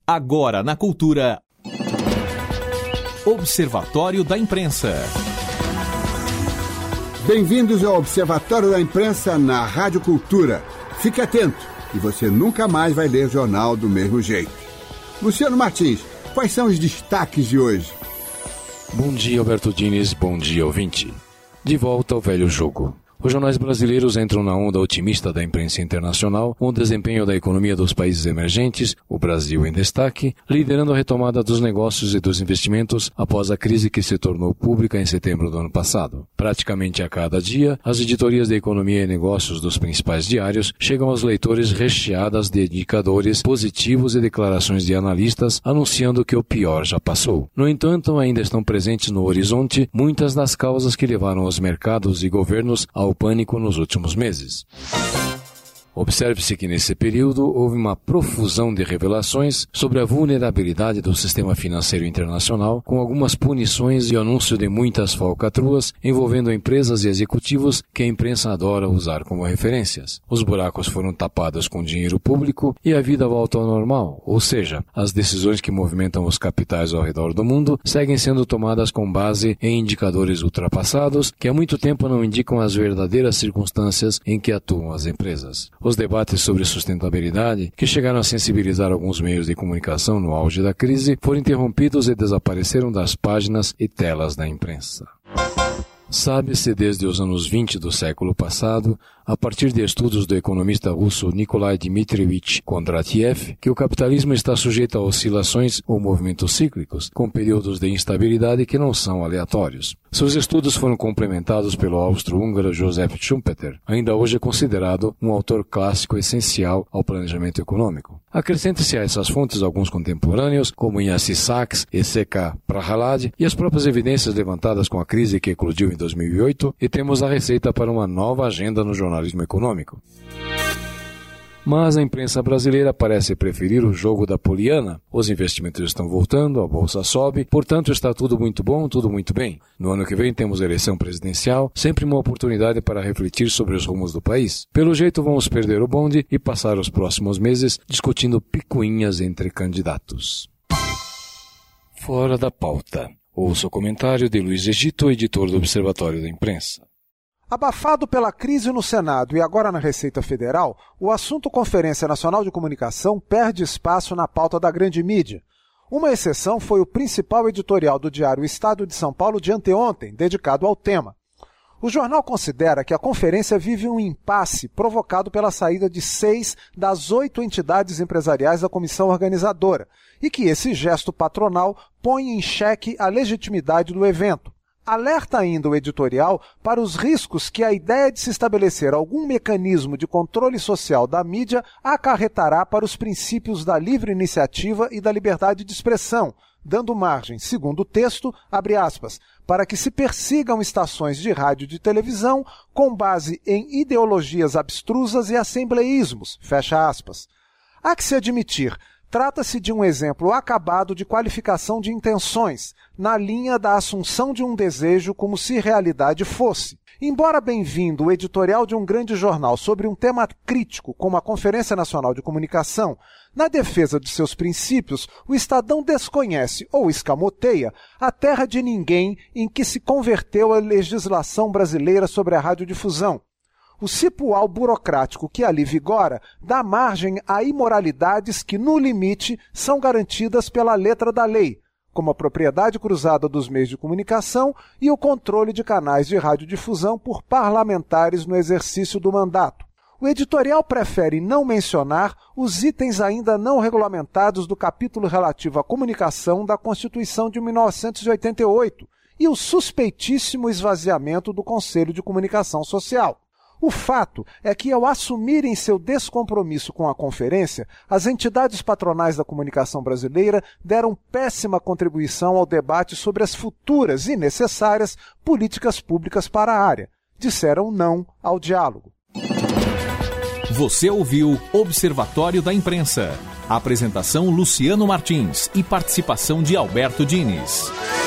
Agora na Cultura. Observatório da Imprensa. Bem-vindos ao Observatório da Imprensa na Rádio Cultura. Fique atento, e você nunca mais vai ler jornal do mesmo jeito. Luciano Martins, quais são os destaques de hoje? Bom dia, Alberto Diniz. Bom dia, ouvinte. De volta ao velho jogo. Os jornais brasileiros entram na onda otimista da imprensa internacional, com o desempenho da economia dos países emergentes, o Brasil em destaque, liderando a retomada dos negócios e dos investimentos após a crise que se tornou pública em setembro do ano passado. Praticamente a cada dia, as editorias de economia e negócios dos principais diários chegam aos leitores recheadas de indicadores positivos e declarações de analistas anunciando que o pior já passou. No entanto, ainda estão presentes no horizonte muitas das causas que levaram os mercados e governos ao pânico nos últimos meses. Observe-se que nesse período houve uma profusão de revelações sobre a vulnerabilidade do sistema financeiro internacional, com algumas punições e o anúncio de muitas falcatruas envolvendo empresas e executivos que a imprensa adora usar como referências. Os buracos foram tapados com dinheiro público e a vida volta ao normal, ou seja, as decisões que movimentam os capitais ao redor do mundo seguem sendo tomadas com base em indicadores ultrapassados que há muito tempo não indicam as verdadeiras circunstâncias em que atuam as empresas. Os debates sobre sustentabilidade, que chegaram a sensibilizar alguns meios de comunicação no auge da crise, foram interrompidos e desapareceram das páginas e telas da imprensa. Sabe-se desde os anos 20 do século passado, a partir de estudos do economista russo Nikolai Dmitrievich Kondratiev, que o capitalismo está sujeito a oscilações ou movimentos cíclicos, com períodos de instabilidade que não são aleatórios. Seus estudos foram complementados pelo austro-húngaro Joseph Schumpeter, ainda hoje considerado um autor clássico essencial ao planejamento econômico. Acrescente-se a essas fontes alguns contemporâneos, como Ignasi Sachs e C.K. Prahalad, e as próprias evidências levantadas com a crise que eclodiu em 2008, e temos a receita para uma nova agenda no jornalismo econômico. Mas a imprensa brasileira parece preferir o jogo da poliana. Os investimentos estão voltando, a bolsa sobe, portanto está tudo muito bom, tudo muito bem. No ano que vem temos eleição presidencial, sempre uma oportunidade para refletir sobre os rumos do país. Pelo jeito vamos perder o bonde e passar os próximos meses discutindo picuinhas entre candidatos. Fora da pauta. Ouça o comentário de Luiz Egito, editor do Observatório da Imprensa. Abafado pela crise no Senado e agora na Receita Federal, o assunto Conferência Nacional de Comunicação perde espaço na pauta da grande mídia. Uma exceção foi o principal editorial do diário Estado de São Paulo de anteontem, dedicado ao tema. O jornal considera que a conferência vive um impasse provocado pela saída de 6 das 8 entidades empresariais da comissão organizadora e que esse gesto patronal põe em xeque a legitimidade do evento. Alerta ainda o editorial para os riscos que a ideia de se estabelecer algum mecanismo de controle social da mídia acarretará para os princípios da livre iniciativa e da liberdade de expressão, dando margem, segundo o texto, abre aspas, para que se persigam estações de rádio e de televisão com base em ideologias abstrusas e assembleísmos, fecha aspas. Há que se admitir, trata-se de um exemplo acabado de qualificação de intenções, na linha da assunção de um desejo como se realidade fosse. Embora bem-vindo o editorial de um grande jornal sobre um tema crítico como a Conferência Nacional de Comunicação, na defesa de seus princípios, o Estadão desconhece ou escamoteia a terra de ninguém em que se converteu a legislação brasileira sobre a radiodifusão. O cipual burocrático que ali vigora dá margem a imoralidades que, no limite, são garantidas pela letra da lei, como a propriedade cruzada dos meios de comunicação e o controle de canais de radiodifusão por parlamentares no exercício do mandato. O editorial prefere não mencionar os itens ainda não regulamentados do capítulo relativo à comunicação da Constituição de 1988 e o suspeitíssimo esvaziamento do Conselho de Comunicação Social. O fato é que, ao assumirem seu descompromisso com a conferência, as entidades patronais da comunicação brasileira deram péssima contribuição ao debate sobre as futuras e necessárias políticas públicas para a área. Disseram não ao diálogo. Você ouviu Observatório da Imprensa. Apresentação Luciano Martins e participação de Alberto Diniz.